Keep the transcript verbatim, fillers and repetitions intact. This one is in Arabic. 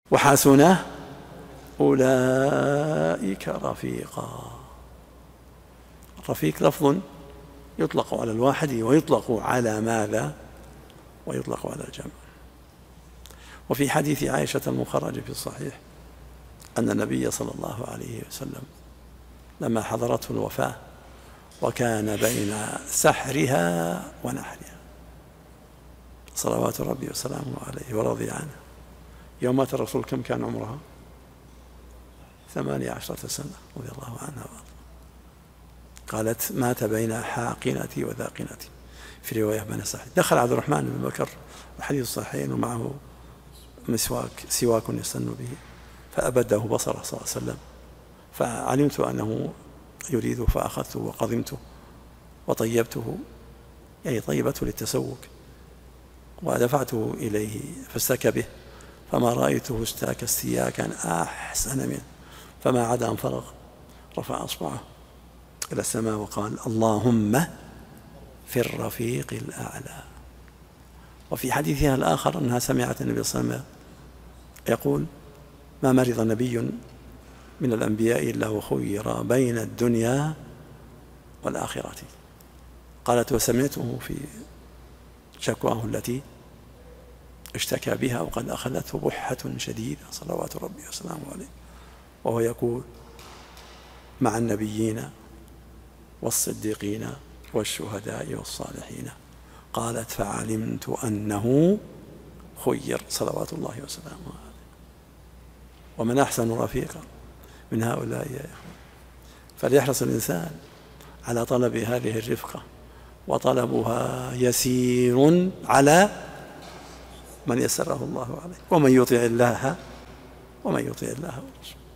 وحسن أولئك رفيقا. الرفيق لفظ يطلق على الواحد ويطلق على ماذا؟ ويطلق على الجمع. وفي حديث عائشة المخرج في الصحيح أن النبي صلى الله عليه وسلم لما حضرته الوفاة وكان بين سحرها ونحرها صلوات ربي وسلامه عليه ورضي عنه، يوم مات الرسول كم كان عمرها؟ ثمانية عشرة سنة رضي الله عنها. قالت مات بين حاقنتي وذاقنتي، في رواية بين سحر. دخل عبد الرحمن بن بكر الحديث الصحيحين ومعه مسواك سواك يستن به، فأبده بصره صلى الله عليه وسلم، فعلمت أنه يريده فأخذته وقضمته وطيبته، يعني طيبته للتسوك، ودفعته إليه فاستكى به، فما رأيته استاك استياكا أحسن منه، فما عدا أن فرغ رفع أصبعه إلى السماء وقال اللهم في الرفيق الأعلى. وفي حديثها الآخر أنها سمعت النبي صلى الله عليه وسلم يقول ما مرض نبي من الأنبياء إلا وخير بين الدنيا والآخرة. قالت وسمعته في شكواه التي اشتكى بها وقد أخذته بحة شديدة صلوات ربي وسلامه عليه، وهو يقول مع النبيين والصديقين والشهداء والصالحين. قالت فعلمت أنه خير صلوات الله وسلامه عليه. ومن أحسن رفيقا من هؤلاء يا إخوان. فليحرص الإنسان على طلب هذه الرفقة، وطلبها يسير على من يسره الله عليه، ومن يطع الله ومن يطع الله ورسوله